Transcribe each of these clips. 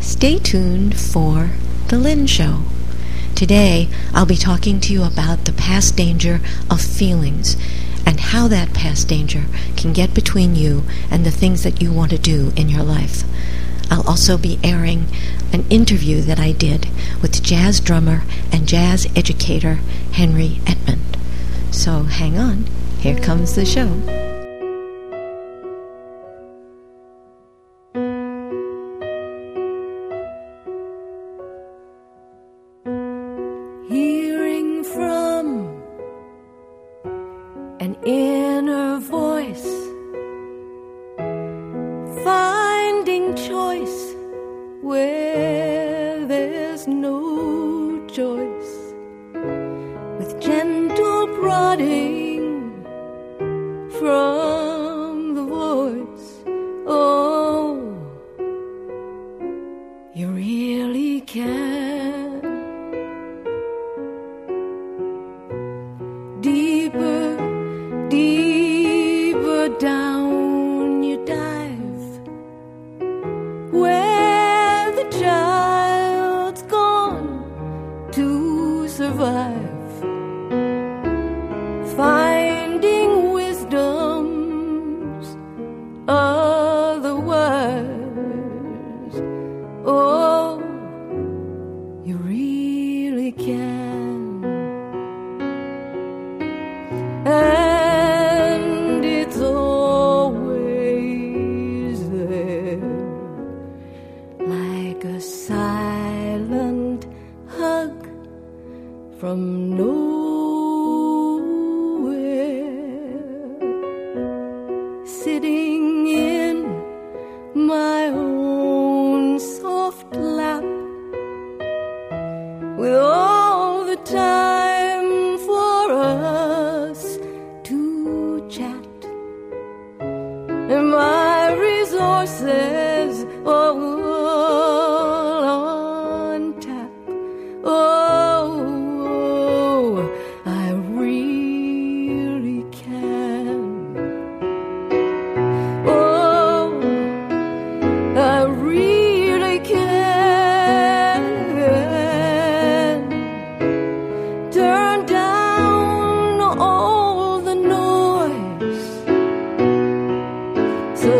Stay tuned for The Lynn Show. Today, I'll be talking to you about the past danger of feelings and how that past danger can get between you and the things that you want to do in your life. I'll also be airing an interview that I did with jazz drummer and jazz educator Henry Edmond. So hang on, here comes the show. Hearing from an inner voice, finding choice where there's no choice, with gentle prodding from the voice. Oh, you really can. Deeper, deeper down you dive, where the child's gone to survive, finding wisdom's otherwise. Oh, you really can. And it's always there, like a silent hug from nowhere, sitting in my own soft lap, with all the time for us to chat, and my resources all on tap. Oh, I really can. Oh, I really can. Turn down all the noise so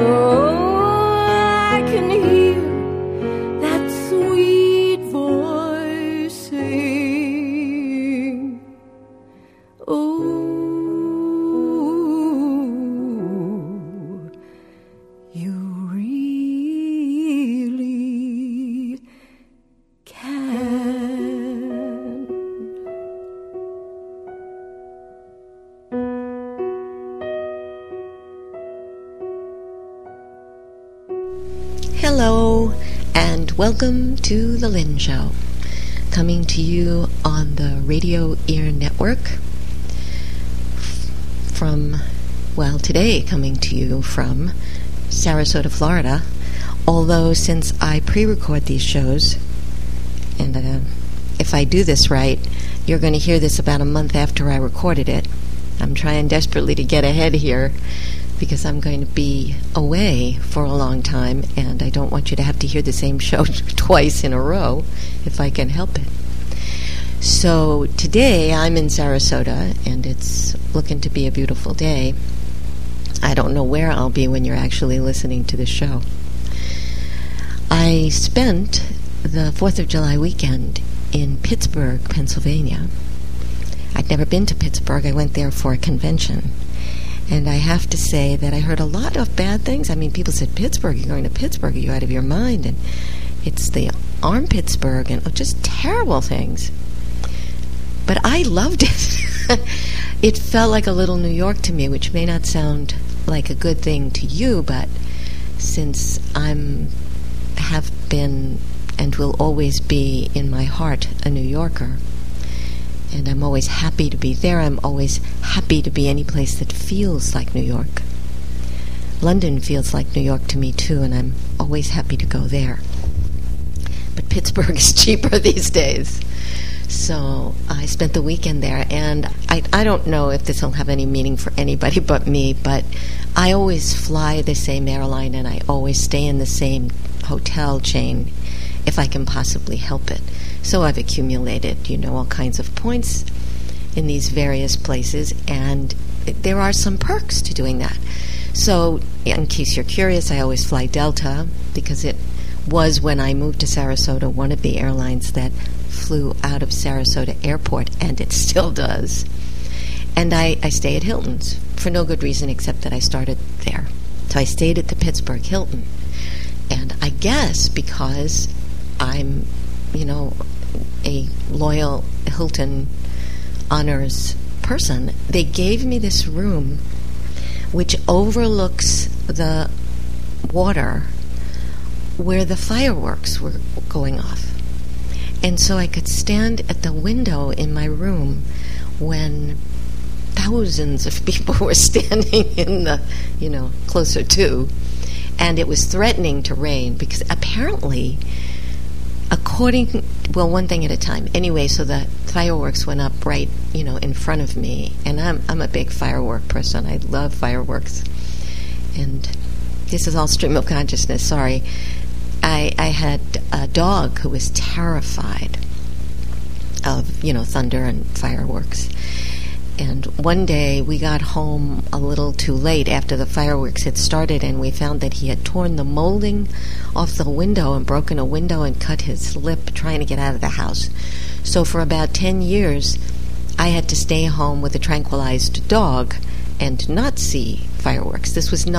I can hear that sweet voice sing. Oh, you really can. Hello, and welcome to The Lynn Show, coming to you on the Radio Ear Network from, well, today coming to you from Sarasota, Florida, although since I pre-record these shows, and if I do this right, you're going to hear this about a month after I recorded it. I'm trying desperately to get ahead here, because I'm going to be away for a long time, and I don't want you to have to hear the same show twice in a row, if I can help it. So today I'm in Sarasota, and it's looking to be a beautiful day. I don't know where I'll be when you're actually listening to the show. I spent the 4th of July weekend in Pittsburgh, Pennsylvania. I'd never been to Pittsburgh. I went there for a convention. And I have to say that I heard a lot of bad things. I mean, people said, Pittsburgh, you're going to Pittsburgh, are you out of your mind? And it's the Pittsburgh, and just terrible things. But I loved it. It felt like a little New York to me, which may not sound like a good thing to you, but since have been and will always be in my heart a New Yorker, and I'm always happy to be there. I'm always happy to be any place that feels like New York. London feels like New York to me too, and I'm always happy to go there. But Pittsburgh is cheaper these days. So I spent the weekend there, and I don't know if this will have any meaning for anybody but me, but I always fly the same airline, and I always stay in the same hotel chain. if I can possibly help it. So I've accumulated, all kinds of points in these various places, and there are some perks to doing that. So, in case you're curious, I always fly Delta because it was, when I moved to Sarasota, one of the airlines that flew out of Sarasota Airport, and it still does. And I stay at Hilton's for no good reason except that I started there. So I stayed at the Pittsburgh Hilton. And I guess because I'm, a loyal Hilton honors person, they gave me this room which overlooks the water where the fireworks were going off. And so I could stand at the window in my room when thousands of people were standing in the, closer to, and it was threatening to rain because apparently, one thing at a time. Anyway, so the fireworks went up right, in front of me, and I'm a big firework person. I love fireworks. And this is all stream of consciousness, sorry. I had a dog who was terrified of, thunder and fireworks. And one day we got home a little too late after the fireworks had started, and we found that he had torn the molding off the window and broken a window and cut his lip trying to get out of the house. So for about 10 years, I had to stay home with a tranquilized dog and not see fireworks. This wasn't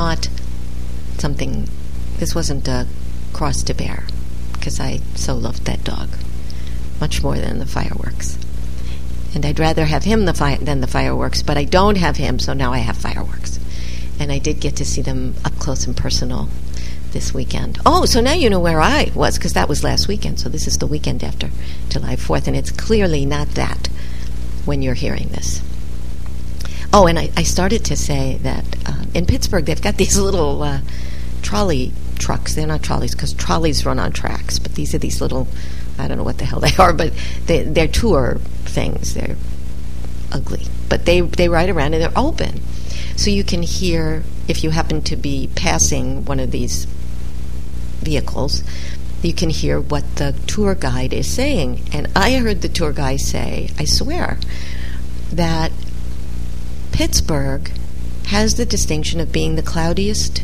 a cross to bear, because I so loved that dog, much more than the fireworks. And I'd rather have him than the fireworks, but I don't have him, so now I have fireworks. And I did get to see them up close and personal this weekend. Oh, so now you know where I was, because that was last weekend, so this is the weekend after July 4th, and it's clearly not that when you're hearing this. Oh, and I started to say that in Pittsburgh they've got these little trolley trucks. They're not trolleys, because trolleys run on tracks, but these are these little, I don't know what the hell they are, but they're tour things. They're ugly, but they ride around and they're open, so you can hear, if you happen to be passing one of these vehicles, you can hear what the tour guide is saying. And I heard the tour guide say, I swear, that Pittsburgh has the distinction of being the cloudiest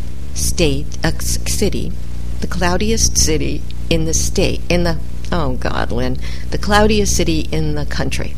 city, the cloudiest city in the state, oh God, Lynn, the cloudiest city in the country.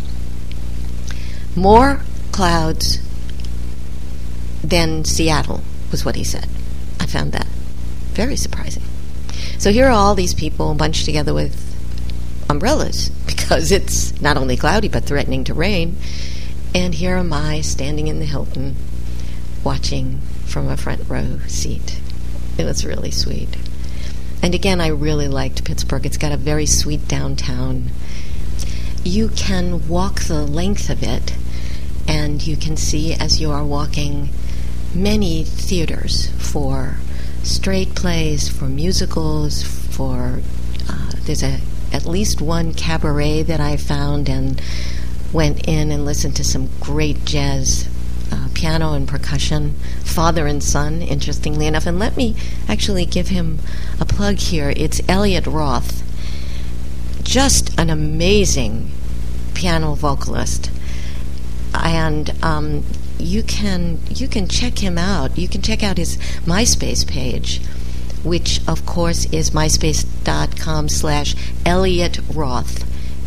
More clouds than Seattle, was what he said. I found that very surprising. So here are all these people bunched together with umbrellas, because it's not only cloudy but threatening to rain. And here am I standing in the Hilton watching from a front row seat. It was really sweet. And again, I really liked Pittsburgh. It's got a very sweet downtown. You can walk the length of it, and you can see, as you are walking, many theaters for straight plays, for musicals, for there's at least one cabaret that I found and went in and listened to some great jazz piano and percussion, father and son, interestingly enough. And let me actually give him a plug here. It's Elliot Roth, just an amazing piano vocalist. And you can check him out. You can check out his MySpace page, which of course is myspace.com/Elliot Roth,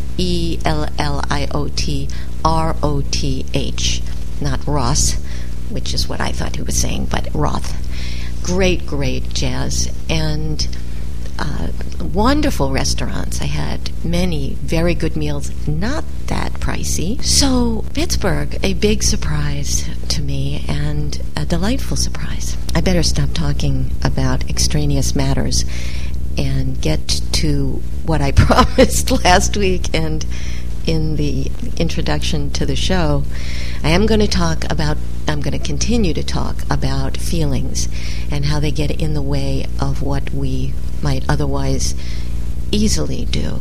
ELLIOTROTH, not Ross, which is what I thought he was saying, but Roth. Great jazz and wonderful restaurants. I had many very good meals, not that pricey. So Pittsburgh, a big surprise to me and a delightful surprise. I better stop talking about extraneous matters and get to what I promised last week and in the introduction to the show. I'm going to continue to talk about feelings and how they get in the way of what we might otherwise easily do.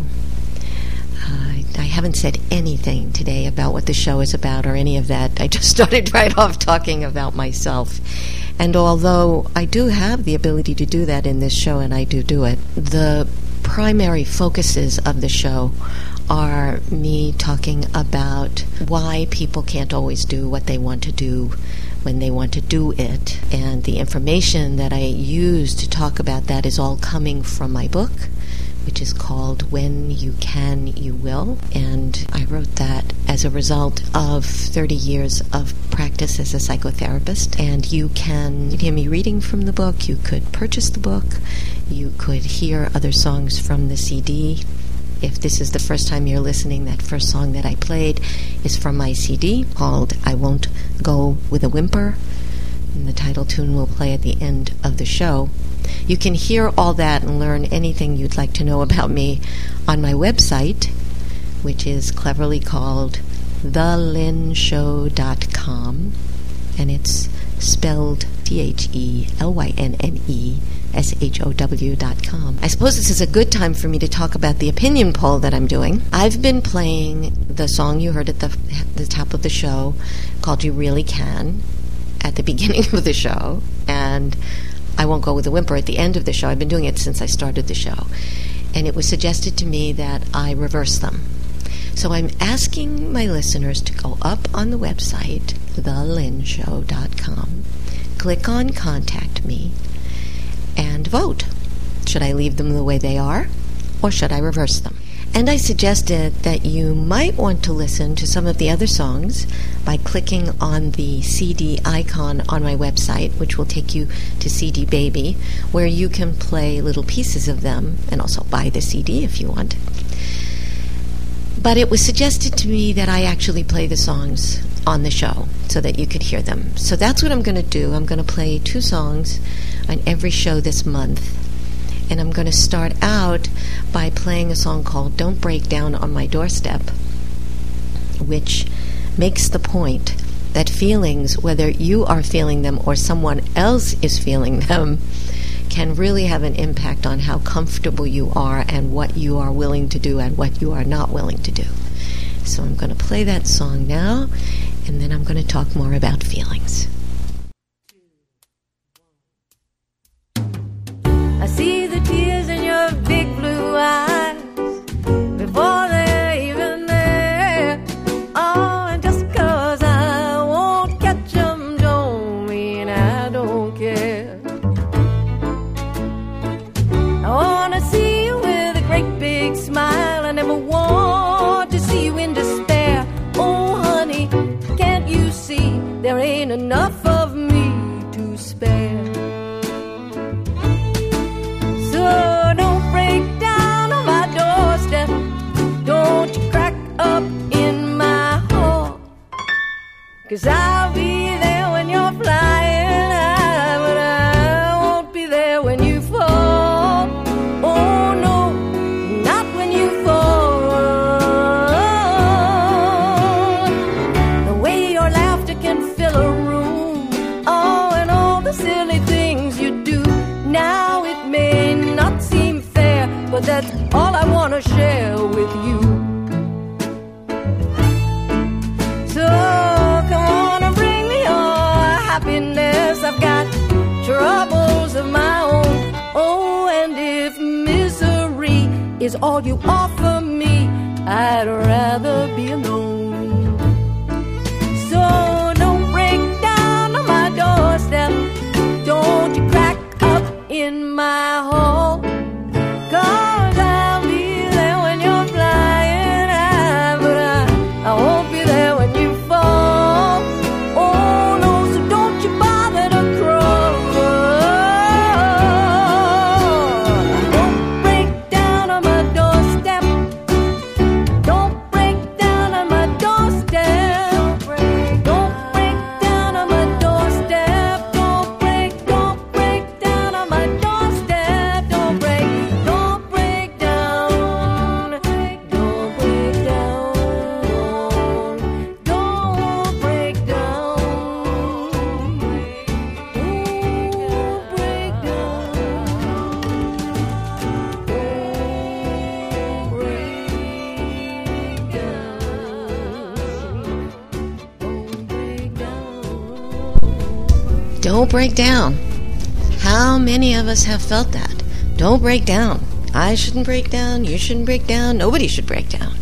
I haven't said anything today about what the show is about or any of that. I just started right off talking about myself. And although I do have the ability to do that in this show, and I do it, the primary focuses of the show are me talking about why people can't always do what they want to do when they want to do it. And the information that I use to talk about that is all coming from my book, which is called When You Can, You Will. And I wrote that as a result of 30 years of practice as a psychotherapist. And you can hear me reading from the book. You could purchase the book. You could hear other songs from the CD. If this is the first time you're listening, that first song that I played is from my CD called I Won't Go With a Whimper. And the title tune will play at the end of the show. You can hear all that and learn anything you'd like to know about me on my website, which is cleverly called thelynshow.com, and it's spelled TheLynnEshow.com. I suppose this is a good time for me to talk about the opinion poll that I'm doing. I've been playing the song you heard at the top of the show called You Really Can at the beginning of the show, and I Won't Go With a Whimper at the end of the show. I've been doing it since I started the show. And it was suggested to me that I reverse them. So I'm asking my listeners to go up on the website, thelynshow.com, click on Contact Me, and vote. Should I leave them the way they are, or should I reverse them? And I suggested that you might want to listen to some of the other songs by clicking on the CD icon on my website, which will take you to CD Baby, where you can play little pieces of them and also buy the CD if you want. But it was suggested to me that I actually play the songs on the show so that you could hear them. So that's what I'm going to do. I'm going to play 2 songs on every show this month. And I'm going to start out by playing a song called Don't Break Down on My Doorstep, which makes the point that feelings, whether you are feeling them or someone else is feeling them, can really have an impact on how comfortable you are and what you are willing to do and what you are not willing to do. So I'm going to play that song now, and then I'm going to talk more about feelings. I see the tears in your big blue eyes before they're even there. Oh, and just 'cause I won't catch them don't mean I don't care. I wanna see you with a great big smile. I never want to see you in despair. Oh, honey, can't you see there ain't enough of me to spare? So don't break down on my doorstep. Don't you crack up in my hall. 'Cause I'll be there when you're flying high, but I won't be there when you fall. Oh no, not when you fall. The way your laughter can fill a room. Oh, and all the silly things you do. Now it may not seem fair, but that's all I want to share with you. So come on and bring me your happiness. I've got troubles of my own. Oh, and if misery is all you offer me, I'd rather be alone. So don't break down on my doorstep. Don't you crack up in my hall. 'Cause I'll be there when you're flying high, but I won't be there when you fall. Oh no, so don't you bother to crawl. Don't break down on my doorstep. Don't break down on my doorstep. Don't break down on my doorstep. Don't break down on my doorstep. Don't break down. Don't break down. Don't break down. Don't break down. Don't break down. How many of us have felt that? Don't break down. I shouldn't break down, you shouldn't break down, nobody should break down.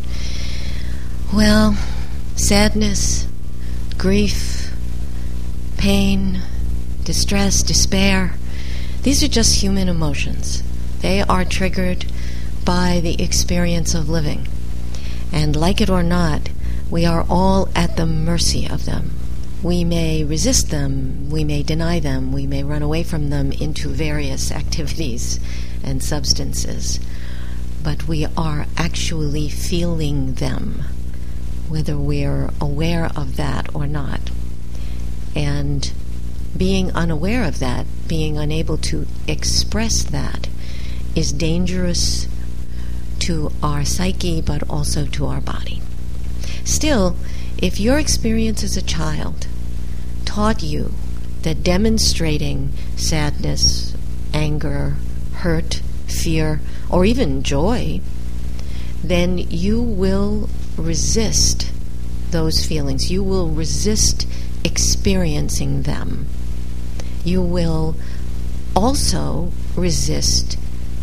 Well, sadness, grief, pain, distress, despair, these are just human emotions. They are triggered by the experience of living. And like it or not, we are all at the mercy of them. We may resist them, we may deny them, we may run away from them into various activities and substances, but we are actually feeling them, whether we're aware of that or not. And being unaware of that, being unable to express that, is dangerous to our psyche, but also to our body. Still, if your experience as a child taught you that demonstrating sadness, anger, hurt, fear, or even joy, then you will resist those feelings. You will resist experiencing them. You will also resist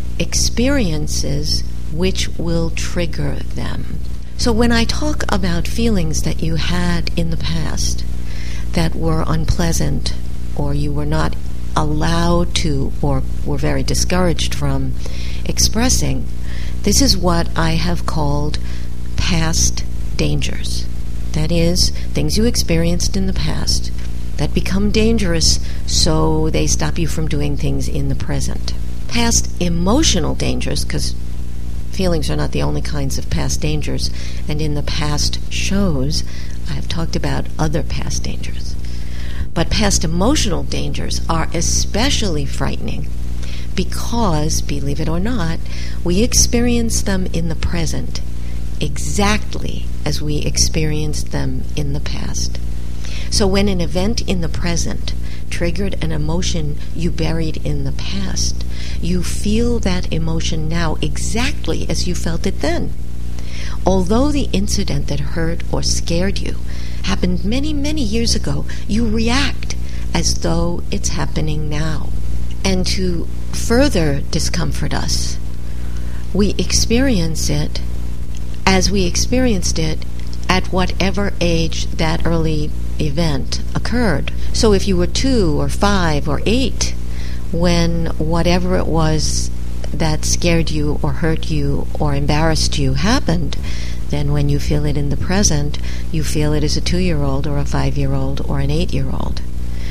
experiences which will trigger them. So when I talk about feelings that you had in the past that were unpleasant, or you were not allowed to, or were very discouraged from expressing, this is what I have called past dangers. That is, things you experienced in the past that become dangerous, so they stop you from doing things in the present. Past emotional dangers, because feelings are not the only kinds of past dangers, and in the past shows I have talked about other past dangers. But past emotional dangers are especially frightening because, believe it or not, we experience them in the present exactly as we experienced them in the past. So when an event in the present triggered an emotion you buried in the past, you feel that emotion now exactly as you felt it then. Although the incident that hurt or scared you happened many, many years ago, you react as though it's happening now. And to further discomfort us, we experience it as we experienced it at whatever age that early event occurred. So if you were 2 or 5 or 8 when whatever it was that scared you or hurt you or embarrassed you happened, then when you feel it in the present, you feel it as a 2-year-old or a 5-year-old or an 8-year-old.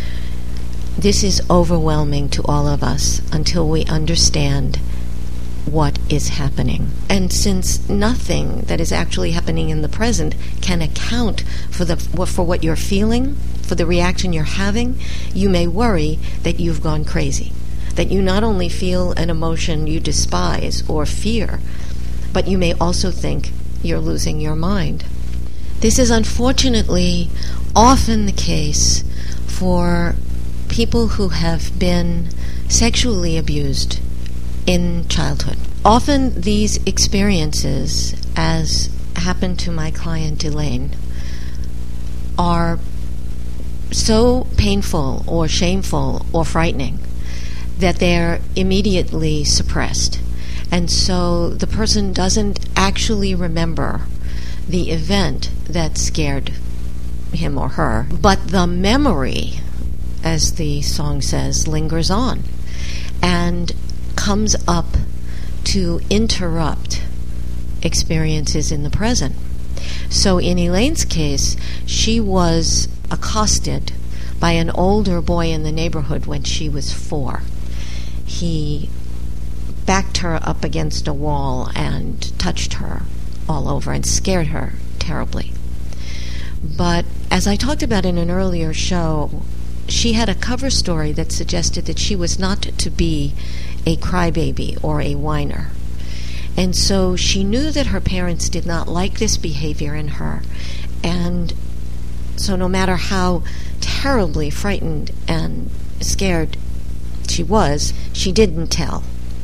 This is overwhelming to all of us until we understand what is happening. And since nothing that is actually happening in the present can account for what you're feeling, for the reaction you're having, you may worry that you've gone crazy, that you not only feel an emotion you despise or fear, but you may also think you're losing your mind. This is unfortunately often the case for people who have been sexually abused in childhood. Often these experiences, as happened to my client Elaine, are so painful or shameful or frightening that they're immediately suppressed. And so the person doesn't actually remember the event that scared him or her, but the memory, as the song says, lingers on and comes up to interrupt experiences in the present. So in Elaine's case, she was accosted by an older boy in the neighborhood when she was 4. He backed her up against a wall and touched her all over and scared her terribly. But as I talked about in an earlier show, she had a cover story that suggested that she was not to be a crybaby or a whiner. And so she knew that her parents did not like this behavior in her. And so no matter how terribly frightened and scared she was, she didn't tell.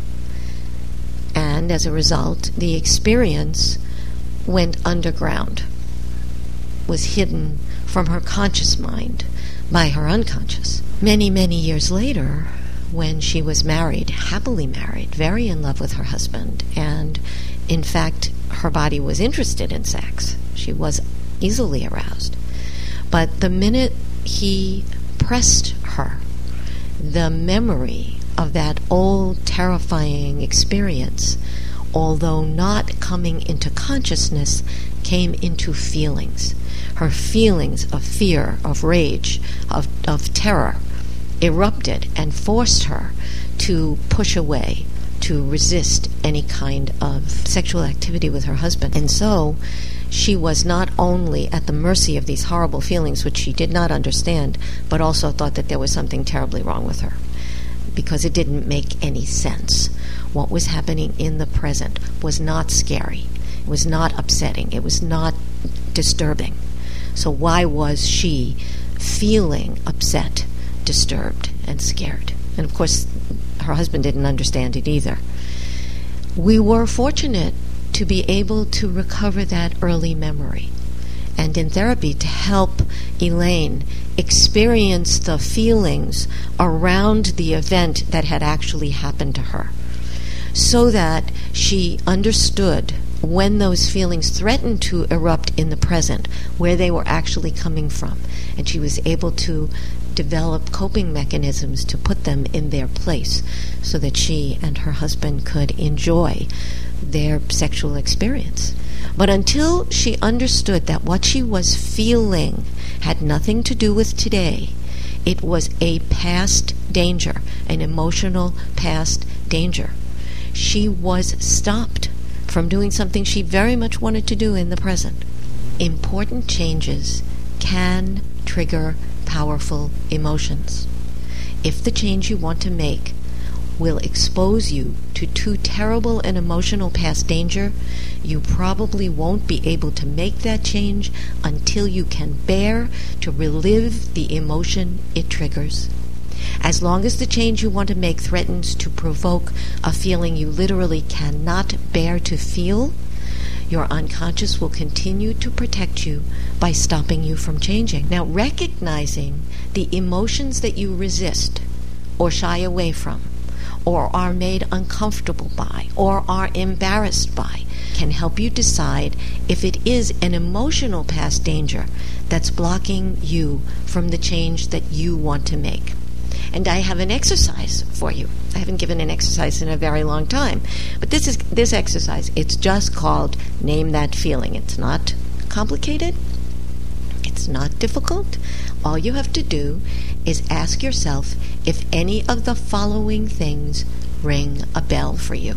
And as a result, the experience went underground, was hidden from her conscious mind by her unconscious. Many, many years later, when she was married, happily married, very in love with her husband, and in fact, her body was interested in sex. She was easily aroused. But the minute he pressed her, the memory of that old terrifying experience, although not coming into consciousness, came into feelings. Her feelings of fear, of rage, of terror erupted and forced her to push away, to resist any kind of sexual activity with her husband. And so she was not only at the mercy of these horrible feelings, which she did not understand, but also thought that there was something terribly wrong with her, because it didn't make any sense. What was happening in the present was not scary. It was not upsetting. It was not disturbing. So why was she feeling upset, disturbed, and scared? And of course, her husband didn't understand it either. We were fortunate to be able to recover that early memory, and in therapy to help Elaine experience the feelings around the event that had actually happened to her, so that she understood when those feelings threatened to erupt in the present, where they were actually coming from, and she was able to develop coping mechanisms to put them in their place so that she and her husband could enjoy their sexual experience. But until she understood that what she was feeling had nothing to do with today, it was a past danger, an emotional past danger, she was stopped from doing something she very much wanted to do in the present. Important changes can trigger powerful emotions. If the change you want to make will expose you to too terrible an emotional past danger, you probably won't be able to make that change until you can bear to relive the emotion it triggers. As long as the change you want to make threatens to provoke a feeling you literally cannot bear to feel, your unconscious will continue to protect you by stopping you from changing. Now, recognizing the emotions that you resist or shy away from, or are made uncomfortable by, or are embarrassed by, can help you decide if it is an emotional past danger that's blocking you from the change that you want to make. And I have an exercise for you. I haven't given an exercise in a very long time, but this exercise, it's just called Name That Feeling. It's not complicated. It's not difficult. All you have to do is ask yourself if any of the following things ring a bell for you.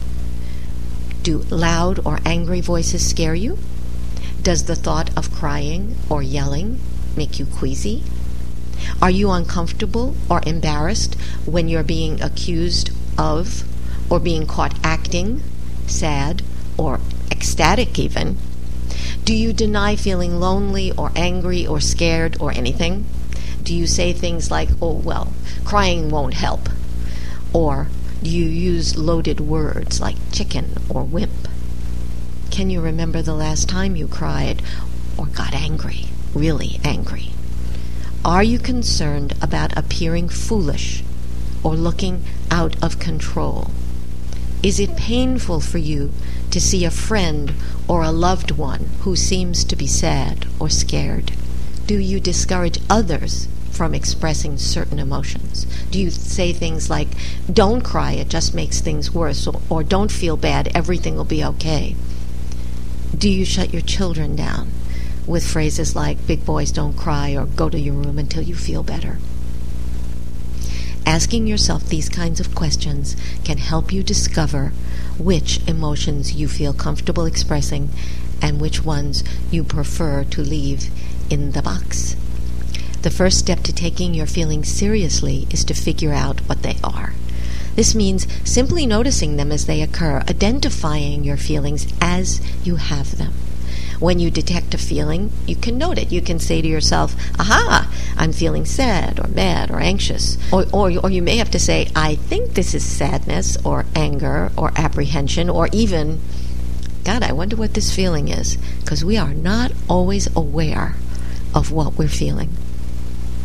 Do loud or angry voices scare you? Does the thought of crying or yelling make you queasy? Are you uncomfortable or embarrassed when you're being accused of or being caught acting sad or ecstatic even? Do you deny feeling lonely or angry or scared or anything? Do you say things like, oh, well, crying won't help? Or do you use loaded words like chicken or wimp? Can you remember the last time you cried or got angry, really angry? Are you concerned about appearing foolish or looking out of control? Is it painful for you to see a friend or a loved one who seems to be sad or scared? Do you discourage others from expressing certain emotions? Do you say things like, don't cry, it just makes things worse, or don't feel bad, everything will be okay? Do you shut your children down with phrases like, big boys don't cry, or go to your room until you feel better? Asking yourself these kinds of questions can help you discover which emotions you feel comfortable expressing and which ones you prefer to leave in the box. The first step to taking your feelings seriously is to figure out what they are. This means simply noticing them as they occur, identifying your feelings as you have them. When you detect a feeling, you can note it. You can say to yourself, aha, I'm feeling sad or mad or anxious. Or you may have to say, I think this is sadness or anger or apprehension, or even, God, I wonder what this feeling is, because we are not always aware of what we're feeling.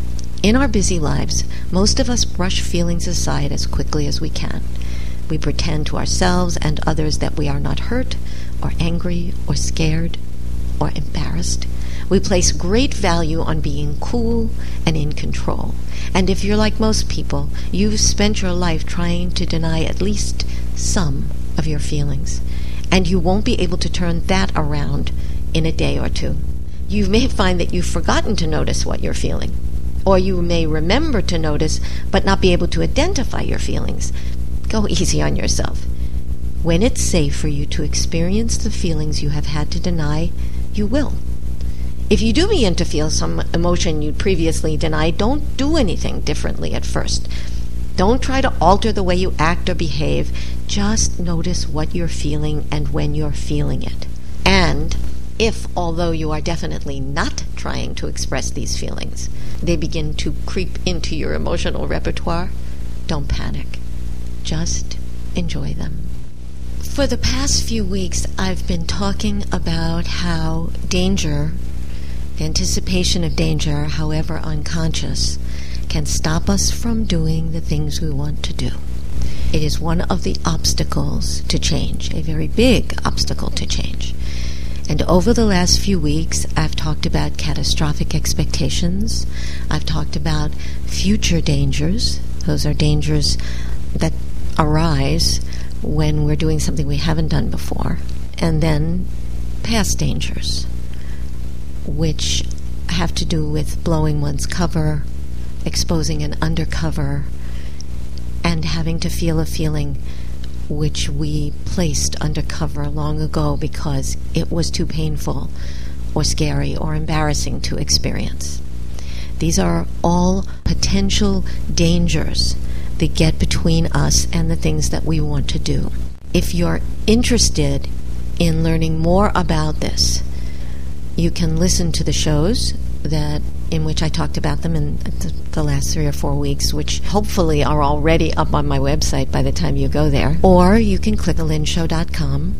In our busy lives, most of us brush feelings aside as quickly as we can. We pretend to ourselves and others that we are not hurt, or angry, or scared, or embarrassed. We place great value on being cool and in control. And if you're like most people, you've spent your life trying to deny at least some of your feelings. And you won't be able to turn that around in a day or two. You may find that you've forgotten to notice what you're feeling. Or you may remember to notice but not be able to identify your feelings. Go easy on yourself. When it's safe for you to experience the feelings you have had to deny, you will. If you do begin to feel some emotion you'd previously denied, don't do anything differently at first. Don't try to alter the way you act or behave. Just notice what you're feeling and when you're feeling it. And if, although you are definitely not trying to express these feelings, they begin to creep into your emotional repertoire, don't panic. Just enjoy them. For the past few weeks, I've been talking about how danger, anticipation of danger, however unconscious, can stop us from doing the things we want to do. It is one of the obstacles to change, a very big obstacle to change. And over the last few weeks, I've talked about catastrophic expectations. I've talked about future dangers. Those are dangers that arise when we're doing something we haven't done before. And then past dangers, which have to do with blowing one's cover, exposing an undercover, and having to feel a feeling which we placed undercover long ago because it was too painful or scary or embarrassing to experience. These are all potential dangers that get between us and the things that we want to do. If you're interested in learning more about this, you can listen to the shows in which I talked about them in the last 3 or 4 weeks, which hopefully are already up on my website by the time you go there. Or you can click thelynshow.com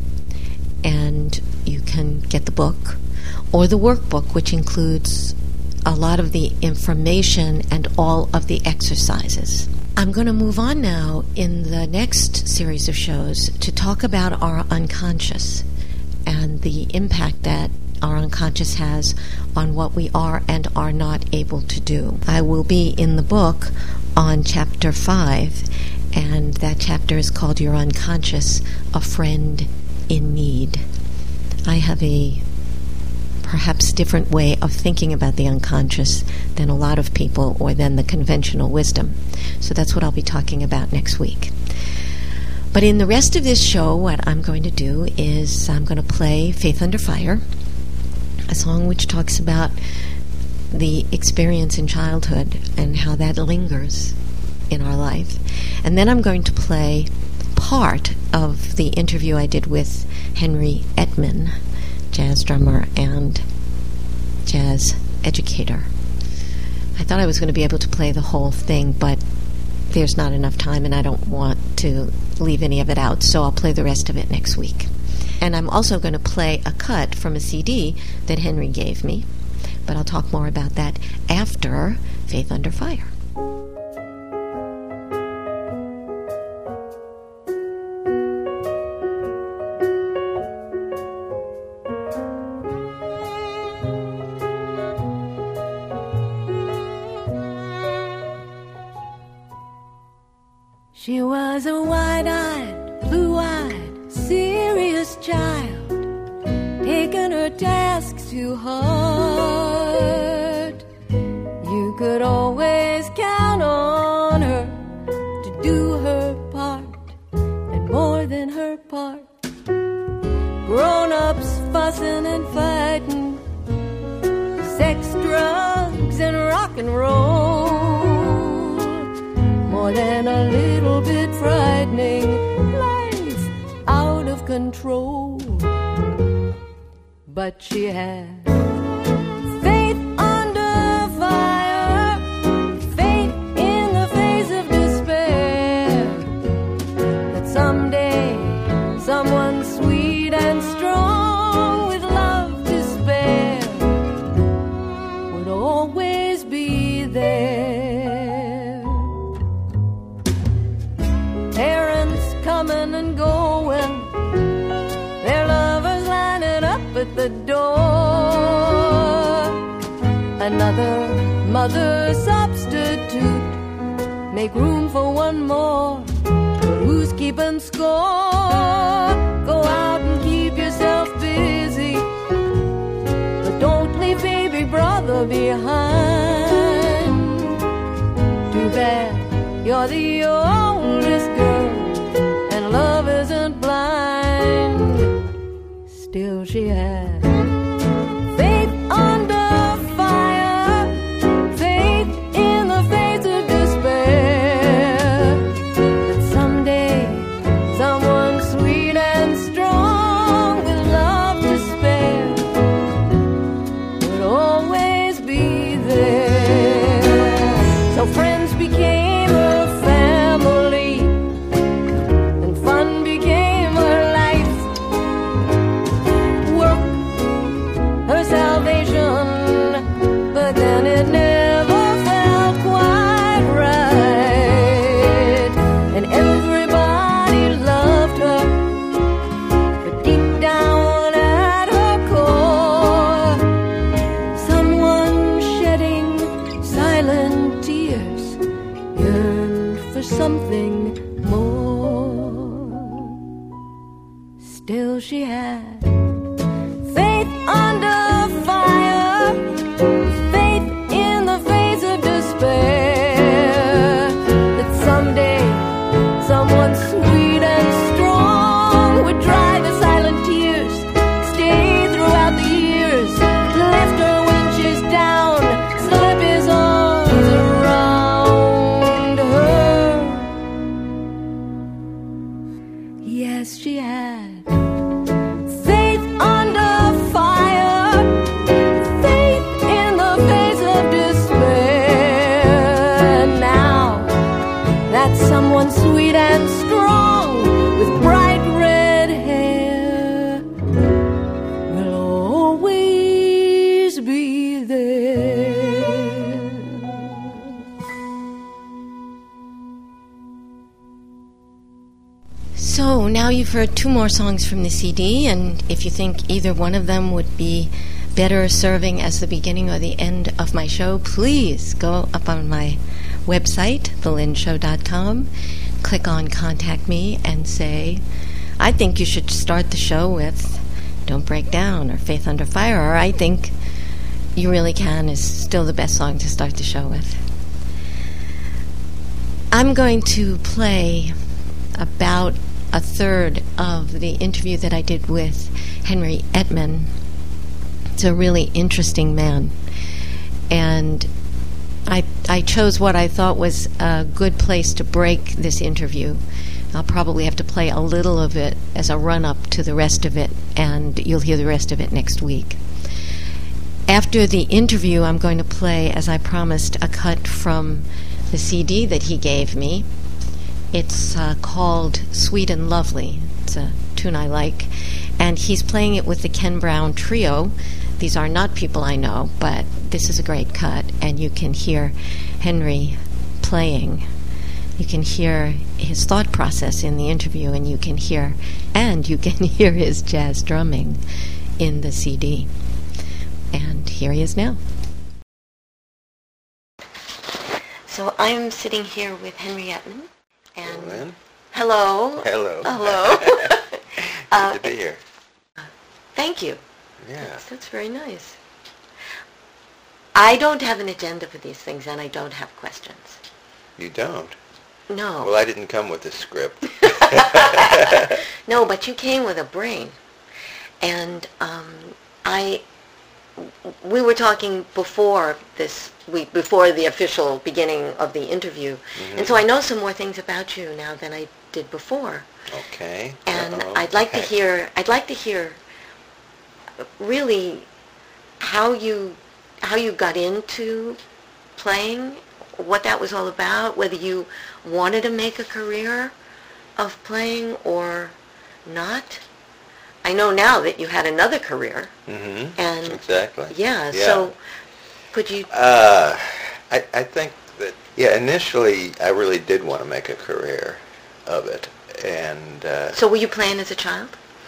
and you can get the book or the workbook, which includes a lot of the information and all of the exercises. I'm going to move on now in the next series of shows to talk about our unconscious and the impact that our unconscious has on what we are and are not able to do. I will be in the book on Chapter 5, and that chapter is called Your Unconscious, A Friend in Need. I have a perhaps different way of thinking about the unconscious than a lot of people or than the conventional wisdom. So that's what I'll be talking about next week. But in the rest of this show, what I'm going to do is I'm going to play Faith Under Fire, a song which talks about the experience in childhood and how that lingers in our life. And then I'm going to play part of the interview I did with Henry Etman, jazz drummer and jazz educator. I thought I was going to be able to play the whole thing, but there's not enough time and I don't want to leave any of it out, so I'll play the rest of it next week. And I'm also going to play a cut from a CD that Henry gave me, but I'll talk more about that after Faith Under Fire. She was a wide-eyed, blue-eyed, serious child, taking her tasks to heart. You could always count on her to do her part, and more than her part. Grown-ups fussing and fighting, sex, drugs, and rock and roll. More than a little bit frightening, life out of control. But she had faith under fire, faith in the face of despair, that someday someone sweet and strong with love to spare would always be there. the door. Another mother substitute, make room for one more. But who's keeping score? Go out and keep yourself busy, but don't leave baby brother behind. Too bad you're the oldest girl and love isn't blind. Still she had faith under fire, faith in the face of despair, that someday someone sweet and strong with love to spare would always be there. So friends became her family, and fun became her life, work her salvation, but then it never felt quite right. And everybody loved her, but deep down at her core, someone shedding silent tears yearned for something more. Still she had faith under fire, faith in the face of despair, that someday someone sweet and strong would dry the silent tears, stay throughout the years, lift her when she's down, slip his arms around her. Yes, she had faith under fire, faith in the face of despair. Now that someone sweet and strong with bright red hair will always be there. So now you've heard two more songs from the CD, and if you think either one of them would be better serving as the beginning or the end of my show, please go up on my website, thelindshow.com, click on Contact Me, and say, I think you should start the show with Don't Break Down or Faith Under Fire, or I think You Really Can is still the best song to start the show with. I'm going to play about a third of the interview that I did with Henry Etman. It's a really interesting man, and I chose what I thought was a good place to break this interview. I'll probably have to play a little of it as a run-up to the rest of it, and you'll hear the rest of it next week. After the interview, I'm going to play, as I promised, a cut from the CD that he gave me. It's called Sweet and Lovely. It's a tune I like. And he's playing it with the Ken Brown Trio. These are not people I know, but this is a great cut, and you can hear Henry playing. You can hear his thought process in the interview, and you can hear his jazz drumming in the CD. And here he is now. So I'm sitting here with Henry Etman. And hello. Hello. Hello. Good to be here. Thank you. Yeah. That's very nice. I don't have an agenda for these things, and I don't have questions. You don't? No. Well, I didn't come with a script. No, but you came with a brain. And we were talking before the official beginning of the interview, and so I know some more things about you now than I did before. Okay. And I'd like to hear really how you got into playing, what that was all about, whether you wanted to make a career of playing or not. I know now that you had another career. Mm-hmm. And exactly. Yeah. So could you? I think that initially I really did want to make a career of it, and. So were you playing as a child?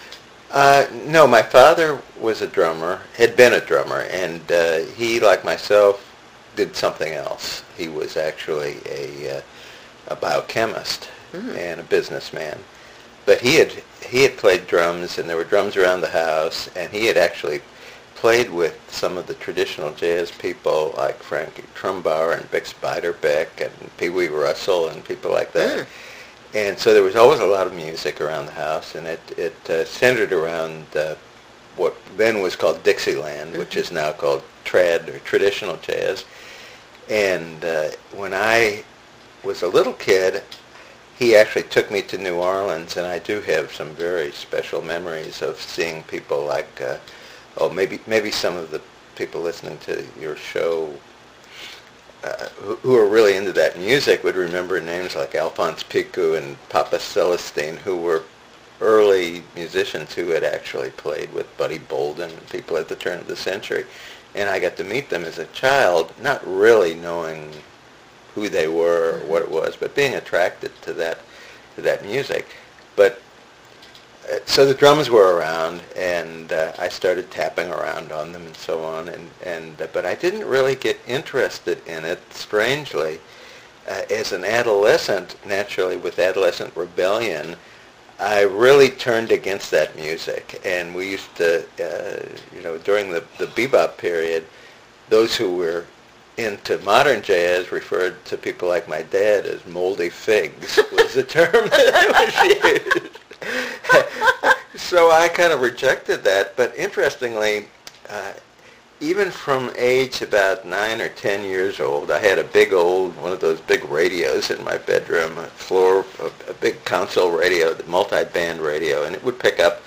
No, my father was a drummer, had been a drummer, and he, like myself, did something else. He was actually a biochemist and a businessman. But he had played drums, and there were drums around the house, and he had actually played with some of the traditional jazz people like Frankie Trumbauer and Bix Beiderbecke and Pee Wee Russell and people like that. And so there was always a lot of music around the house, and it centered around what then was called Dixieland, which is now called trad or traditional jazz. And when I was a little kid, he actually took me to New Orleans, and I do have some very special memories of seeing people like, maybe some of the people listening to your show who are really into that music would remember names like Alphonse Picou and Papa Celestine, who were early musicians who had actually played with Buddy Bolden and people at the turn of the century. And I got to meet them as a child, not really knowing who they were or what it was, but being attracted to that music. But so the drums were around, and I started tapping around on them and so on, but I didn't really get interested in it, strangely. As an adolescent, naturally with adolescent rebellion, I really turned against that music, and we used to, during the bebop period, those who were into modern jazz referred to people like my dad as moldy figs, was the term that was used. So I kind of rejected that, but interestingly, even from age about 9 or 10 years old, I had one of those big radios in my bedroom, a big console radio, the multi-band radio, and it would pick up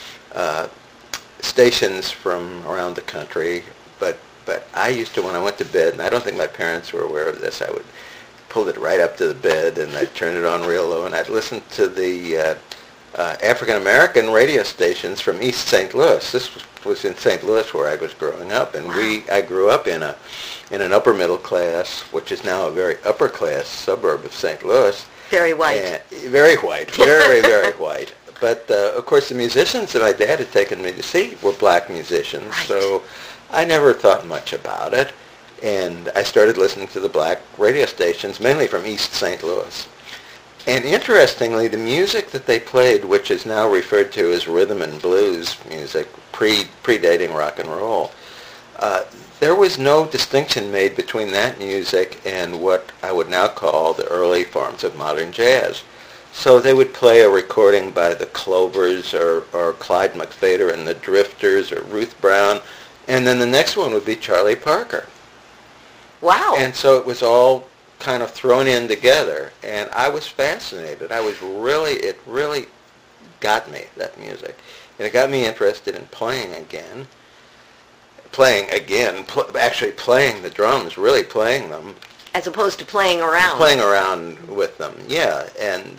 stations from around the country. But I used to, when I went to bed, and I don't think my parents were aware of this, I would pull it right up to the bed, and I'd turn it on real low, and I'd listen to the African-American radio stations from East St. Louis. This was in St. Louis where I was growing up, and I grew up in an upper middle class, which is now a very upper class suburb of St. Louis. Very white. Very white. Very, very white. But, of course, the musicians that my dad had taken me to see were black musicians, right. So I never thought much about it, and I started listening to the black radio stations, mainly from East St. Louis. And interestingly, the music that they played, which is now referred to as rhythm and blues music, predating rock and roll, there was no distinction made between that music and what I would now call the early forms of modern jazz. So they would play a recording by the Clovers or Clyde McPhader and the Drifters or Ruth Brown, and then the next one would be Charlie Parker. Wow. And so it was all kind of thrown in together, and I was fascinated. It really got me, that music. And it got me interested in playing again, actually playing the drums, really playing them. As opposed to playing around. Playing around with them, yeah. And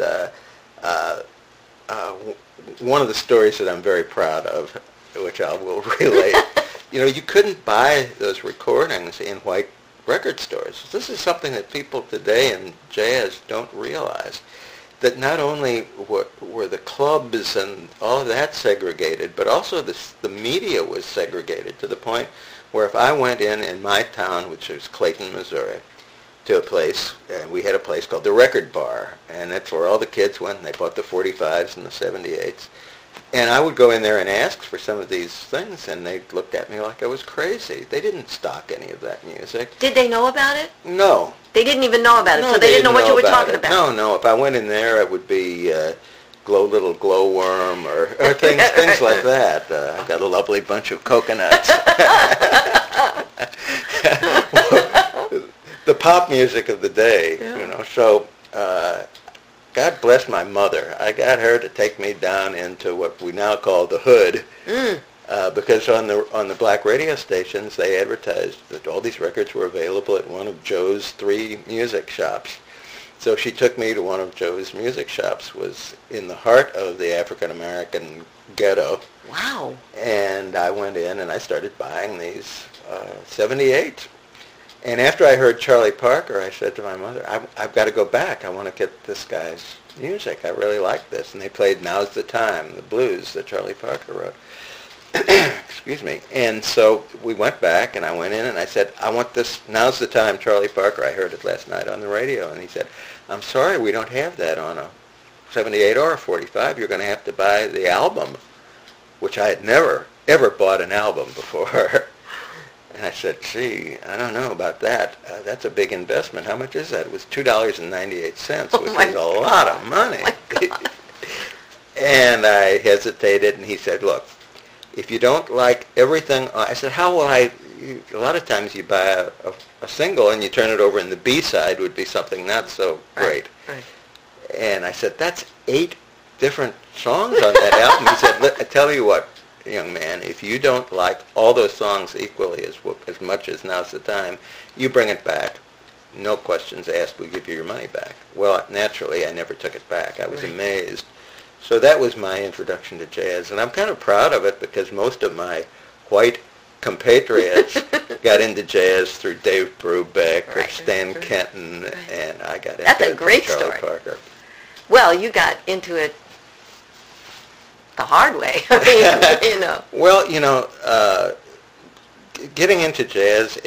one of the stories that I'm very proud of, which I will relate, you couldn't buy those recordings in white record stores. This is something that people today in jazz don't realize, that not only were the clubs and all of that segregated, but also the media was segregated to the point where if I went in my town, which is Clayton, Missouri, to a place, and we had a place called the Record Bar, and that's where all the kids went, and they bought the 45s and the 78s. And I would go in there and ask for some of these things, and they looked at me like I was crazy. They didn't stock any of that music. Did they know about it? No. They didn't even know about it, No, so they didn't know what you were talking about. No. If I went in there, it would be Glow Little Glowworm or things like that. I got a lovely bunch of coconuts. The pop music of the day, So God bless my mother. I got her to take me down into what we now call the hood, because on the black radio stations they advertised that all these records were available at one of Joe's 3 music shops. So she took me to one of Joe's music shops. Was in the heart of the African American ghetto. Wow! And I went in and I started buying these 78. And after I heard Charlie Parker, I said to my mother, I've got to go back. I want to get this guy's music. I really like this. And they played Now's the Time, the blues that Charlie Parker wrote. Excuse me. And so we went back, and I went in, and I said, I want this Now's the Time, Charlie Parker. I heard it last night on the radio. And he said, I'm sorry, we don't have that on a 78 or a 45. You're going to have to buy the album, which I had never, ever bought an album before. And I said, gee, I don't know about that. That's a big investment. How much is that? It was $2.98, which was a lot of money. And I hesitated, and he said, look, if you don't like everything, I said, how will I, a lot of times you buy a single and you turn it over and the B-side would be something not so great. Right. And I said, that's 8 different songs on that album. He said, I tell you what, young man, if you don't like all those songs equally as much as Now's the Time, you bring it back. No questions asked, we'll give you your money back. Well, naturally, I never took it back. I was amazed. So that was my introduction to jazz, and I'm kind of proud of it because most of my white compatriots got into jazz through Dave Brubeck or Stan Kenton, and I got into That's a great Charlie story. Parker. Well, you got into it the hard way. I mean, you know. Well, getting into jazz,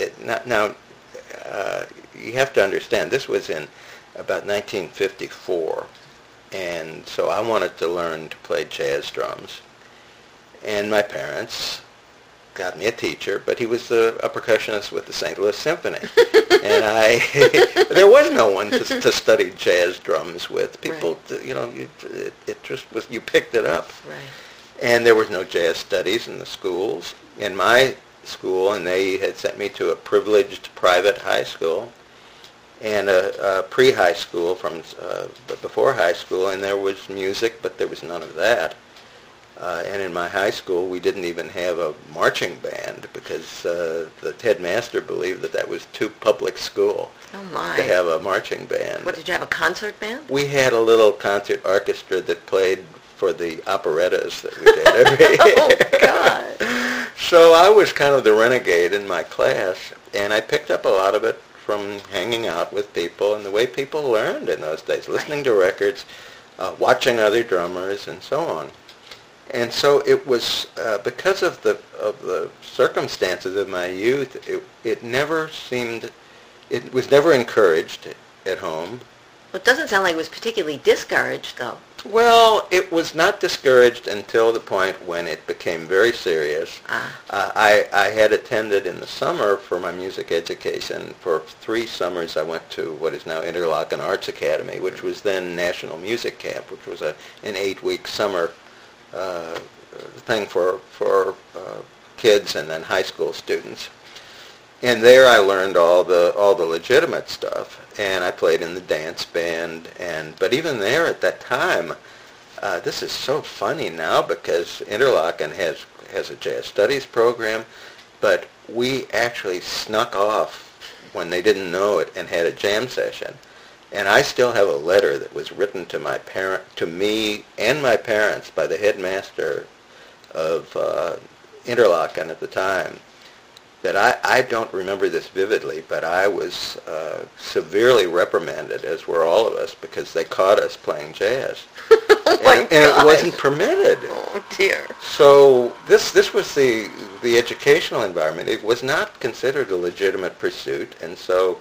you have to understand, this was in about 1954. And so I wanted to learn to play jazz drums. And my parents got me a teacher, but he was a percussionist with the St. Louis Symphony. And there was no one to study jazz drums with. People, it just was, you picked it up. Right. And there was no jazz studies in the schools. In my school, and they had sent me to a privileged private high school and a pre-high school before high school, and there was music, but there was none of that. And in my high school, we didn't even have a marching band because the headmaster believed that was too public school to have a marching band. What, did you have a concert band? We had a little concert orchestra that played for the operettas that we did every year. Oh, God. So I was kind of the renegade in my class, and I picked up a lot of it from hanging out with people and the way people learned in those days, listening to records, watching other drummers, and so on. And so it was because of the circumstances of my youth. It was never encouraged at home. Well, it doesn't sound like it was particularly discouraged, though. Well, it was not discouraged until the point when it became very serious. I had attended in the summer for my music education. For 3 summers I went to what is now Interlochen Arts Academy, which was then National Music Camp, which was an 8-week summer thing for kids and then high school students. And there I learned all the legitimate stuff, and I played in the dance band. But even there at that time, this is so funny now because Interlochen has a jazz studies program, but we actually snuck off when they didn't know it and had a jam session. And I still have a letter that was written to me and my parents by the headmaster of Interlochen at the time. That I don't remember this vividly, but I was severely reprimanded, as were all of us, because they caught us playing jazz. And it wasn't permitted. Oh, dear. So this was the educational environment. It was not considered a legitimate pursuit, and so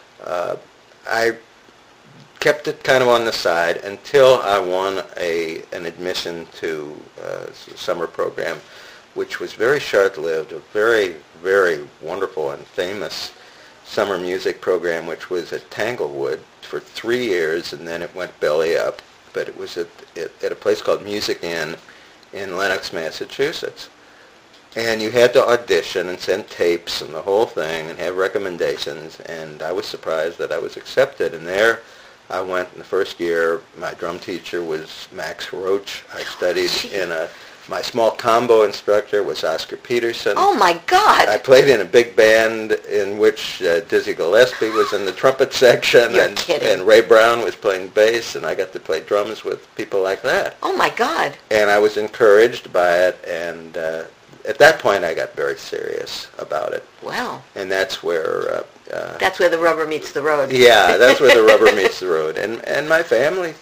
I kept it kind of on the side until I won an admission to a summer program, which was very short-lived, a very, very wonderful and famous summer music program, which was at Tanglewood for 3 years, and then it went belly up. But it was at a place called Music Inn in Lenox, Massachusetts. And you had to audition and send tapes and the whole thing and have recommendations, and I was surprised that I was accepted. And there I went in the first year. My drum teacher was Max Roach. I studied my small combo instructor was Oscar Peterson. Oh, my God. I played in a big band in which Dizzy Gillespie was in the trumpet section. You're kidding. And Ray Brown was playing bass, and I got to play drums with people like that. Oh, my God. And I was encouraged by it, and at that point I got very serious about it. Wow. And that's where... that's where the rubber meets the road. Yeah, that's where the rubber meets the road. And my family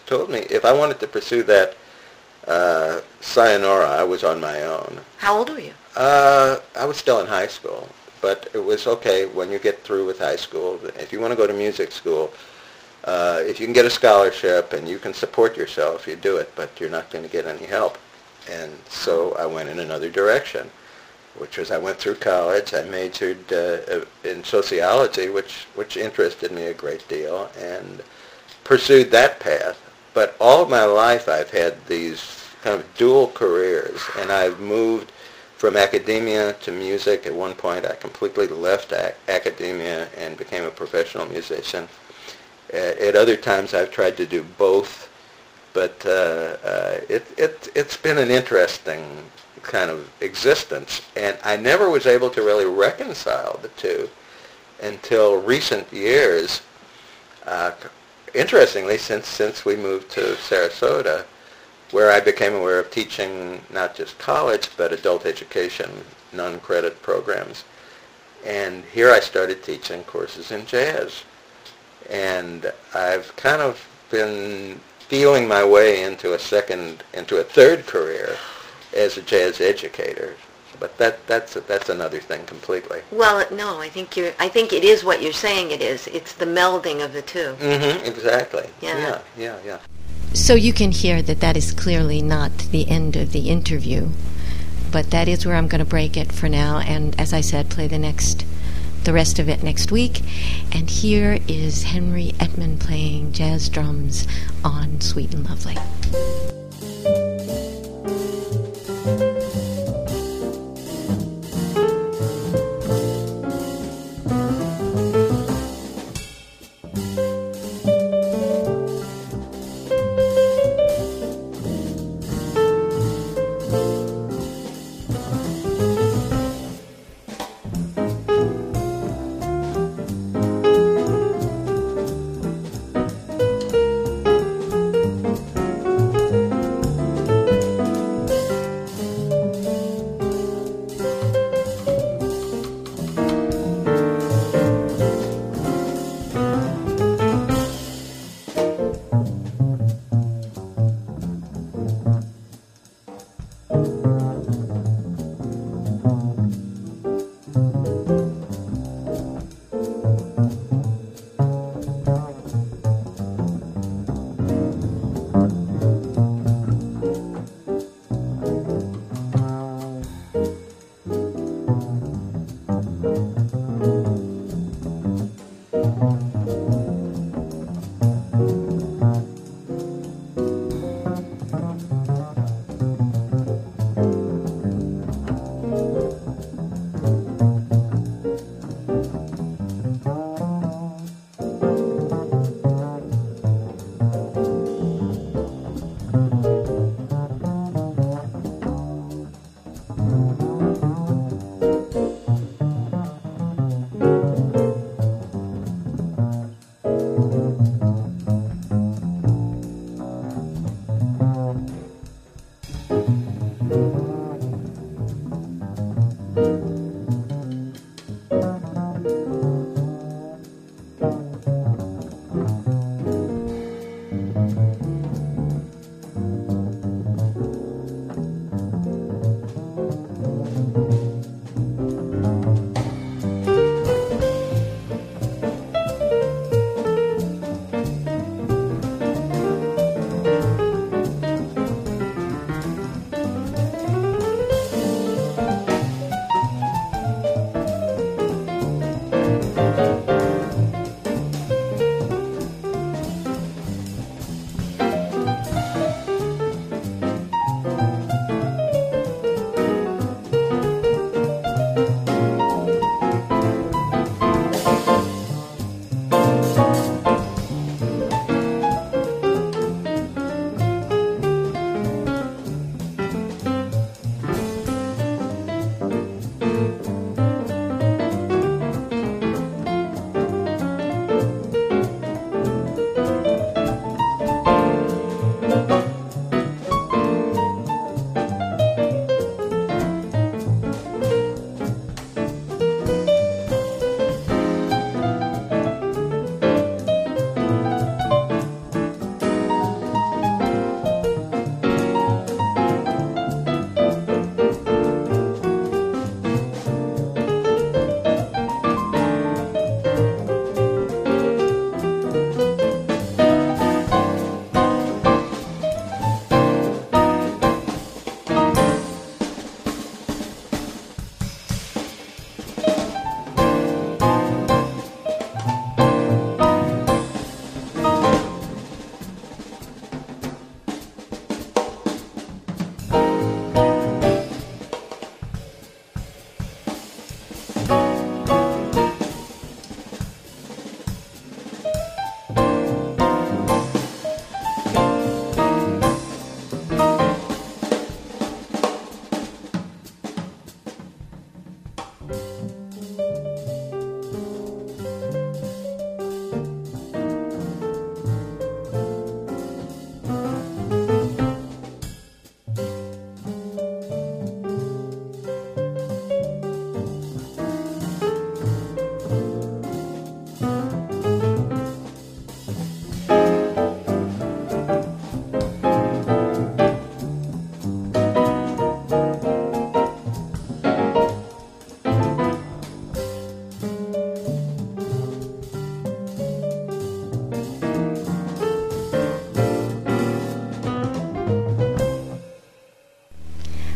told me if I wanted to pursue that sayonara, I was on my own. How old were you? I was still in high school, but it was okay when you get through with high school. If you want to go to music school, if you can get a scholarship and you can support yourself, you do it, but you're not going to get any help. And so I went in another direction, which was I went through college. I majored in sociology, which interested me a great deal, and pursued that path. But all of my life I've had these kind of dual careers, and I've moved from academia to music. At one point I completely left academia and became a professional musician. At other times I've tried to do both, but it's been an interesting kind of existence, and I never was able to really reconcile the two until recent years. Interestingly, since we moved to Sarasota, where I became aware of teaching not just college but adult education, non-credit programs, and here I started teaching courses in jazz, and I've kind of been feeling my way into a third career as a jazz educator. But that's another thing completely. Well, no, I think it is what you're saying it is. It's the melding of the two. Mm-hmm, exactly. Yeah. Yeah. So you can hear that is clearly not the end of the interview, but that is where I'm going to break it for now, and as I said, play the rest of it next week. And here is Henry Etman playing jazz drums on Sweet and Lovely.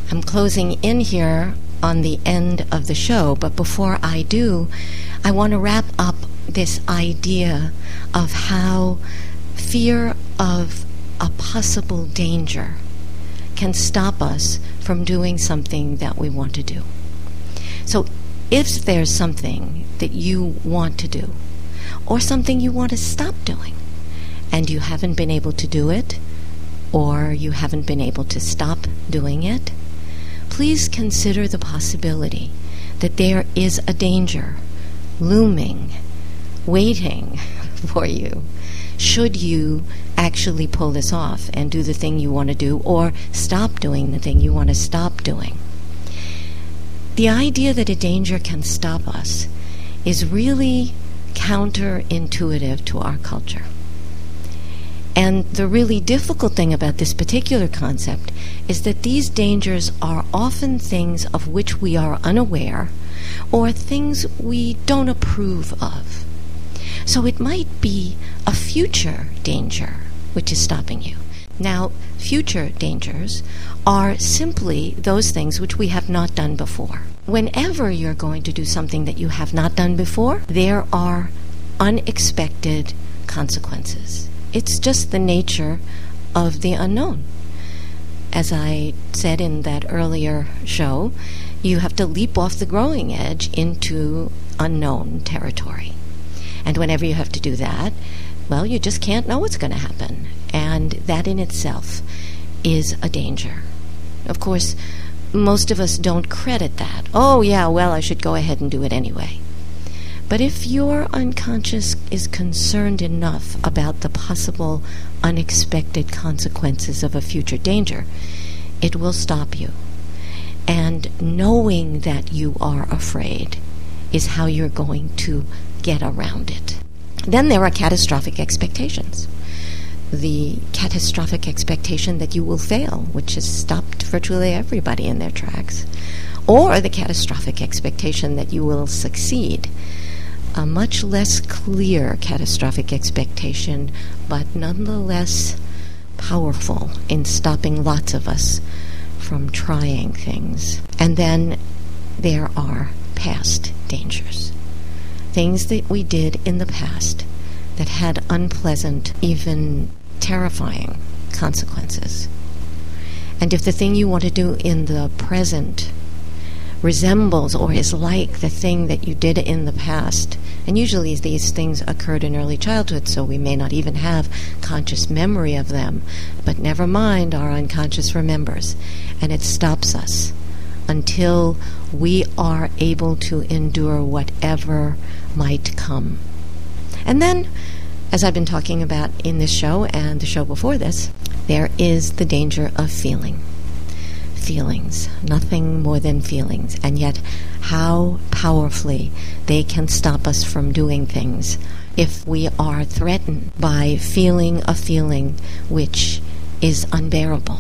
I'm closing in here on the end of the show, but before I do, I want to wrap up this idea of how fear of a possible danger can stop us from doing something that we want to do. So if there's something that you want to do, or something you want to stop doing, and you haven't been able to do it, or you haven't been able to stop doing it, please consider the possibility that there is a danger looming, waiting for you, should you actually pull this off and do the thing you want to do, or stop doing the thing you want to stop doing. The idea that a danger can stop us is really counterintuitive to our culture. And the really difficult thing about this particular concept is that these dangers are often things of which we are unaware, or things we don't approve of. So it might be a future danger which is stopping you. Now, future dangers are simply those things which we have not done before. Whenever you're going to do something that you have not done before, there are unexpected consequences. It's just the nature of the unknown. As I said in that earlier show, you have to leap off the growing edge into unknown territory. And whenever you have to do that, well, you just can't know what's going to happen. And that in itself is a danger. Of course, most of us don't credit that. Oh, yeah, well, I should go ahead and do it anyway. But if your unconscious is concerned enough about the possible unexpected consequences of a future danger, it will stop you. And knowing that you are afraid is how you're going to get around it. Then there are catastrophic expectations. The catastrophic expectation that you will fail, which has stopped virtually everybody in their tracks, or the catastrophic expectation that you will succeed. A much less clear catastrophic expectation, but nonetheless powerful in stopping lots of us from trying things. And then there are past dangers. Things that we did in the past that had unpleasant, even terrifying consequences. And if the thing you want to do in the present resembles or is like the thing that you did in the past, and usually these things occurred in early childhood, so we may not even have conscious memory of them, but never mind, our unconscious remembers, and it stops us until we are able to endure whatever might come. And then, as I've been talking about in this show and the show before this, there is the danger of feeling. Feelings, nothing more than feelings, and yet how powerfully they can stop us from doing things if we are threatened by feeling a feeling which is unbearable,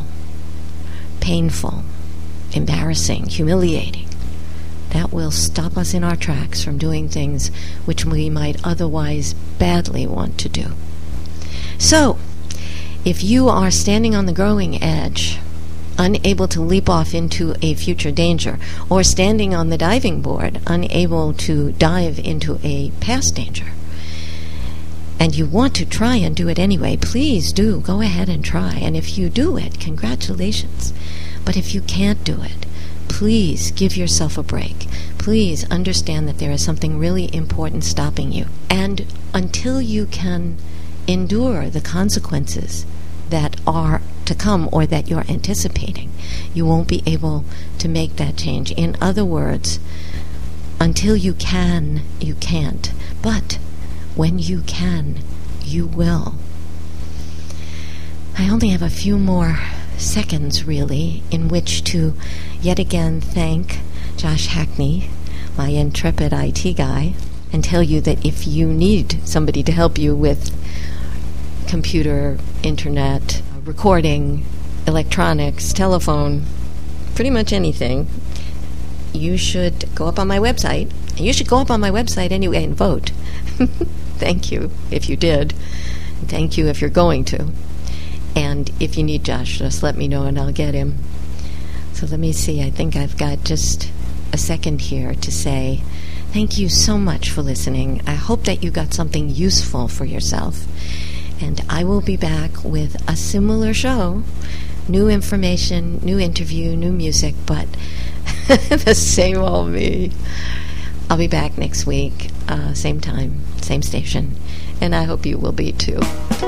painful, embarrassing, humiliating. That will stop us in our tracks from doing things which we might otherwise badly want to do. So, if you are standing on the growing edge, unable to leap off into a future danger, or standing on the diving board, unable to dive into a past danger, and you want to try and do it anyway, please do go ahead and try. And if you do it, congratulations. But if you can't do it, please give yourself a break. Please understand that there is something really important stopping you. And until you can endure the consequences that are to come or that you're anticipating, you won't be able to make that change. In other words, until you can, you can't. But when you can, you will. I only have a few more seconds, really, in which to yet again thank Josh Hackney, my intrepid IT guy, and tell you that if you need somebody to help you with computer, internet, recording, electronics, telephone, pretty much anything, you should go up on my website. And you should go up on my website anyway and vote. Thank you if you did. Thank you if you're going to. And if you need Josh, just let me know and I'll get him. So let me see. I think I've got just a second here to say thank you so much for listening. I hope that you got something useful for yourself. And I will be back with a similar show. New information, new interview, new music, but the same old me. I'll be back next week, same time, same station. And I hope you will be too.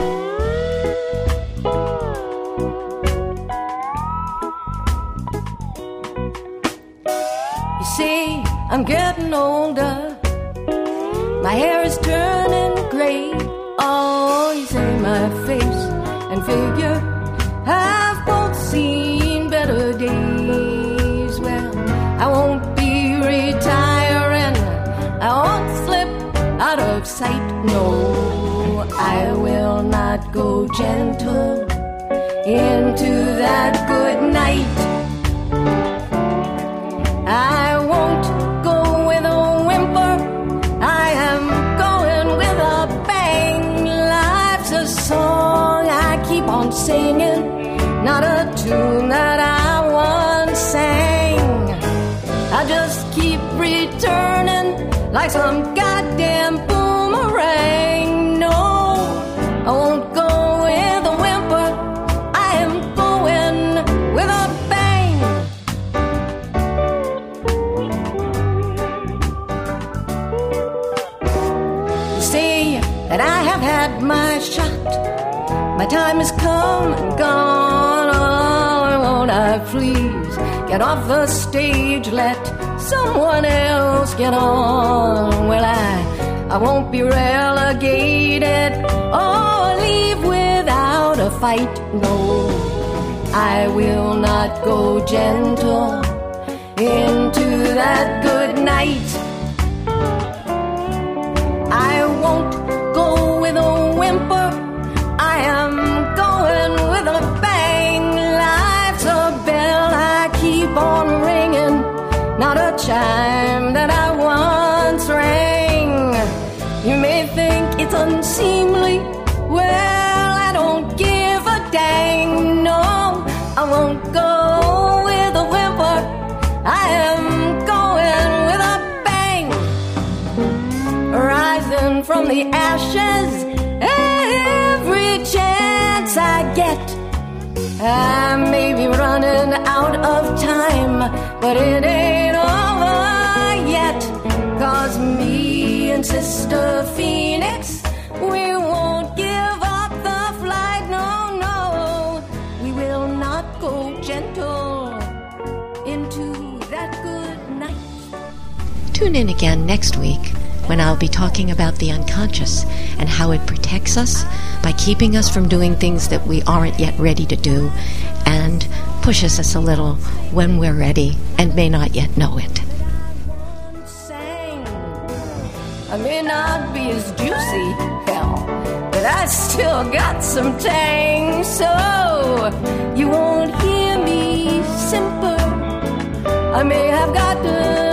You see, I'm getting older. My hair is turning gray. Oh, you say my face and figure have both seen better days. Well, I won't be retiring. I won't slip out of sight. No, I will not go gentle into that good night. I won't go with a whimper. I am going with a bang. Life's a song I keep on singing, not a tune that I once sang. I just keep returning like some goddamn boomerang. No, I won't go with a whimper. I am going with a bang. You see that I have had my shot. My time has come and gone. Oh, won't I please get off the stage, let someone else get on. Well, I won't be relegated or leave without a fight. No, I will not go gentle into that good night. I won't go with a whimper. I am going with a bang. Life's a bell I keep on ringing, not a chime that I once rang. You may think it's unseemly. Well, I don't give a dang. No, I won't go with a whimper. I am going with a bang. Rising from the ashes every chance I get. I may be running out of time, but it ain't over yet. 'Cause me and Sister Phoenix, we won't give up the flight. No, no, we will not go gentle into that good night. Tune in again next week when I'll be talking about the unconscious and how it protects us by keeping us from doing things that we aren't yet ready to do and pushes us a little when we're ready and may not yet know it. I may not be as juicy, hell, but I still got some tang. So you won't hear me simper. I may have gotten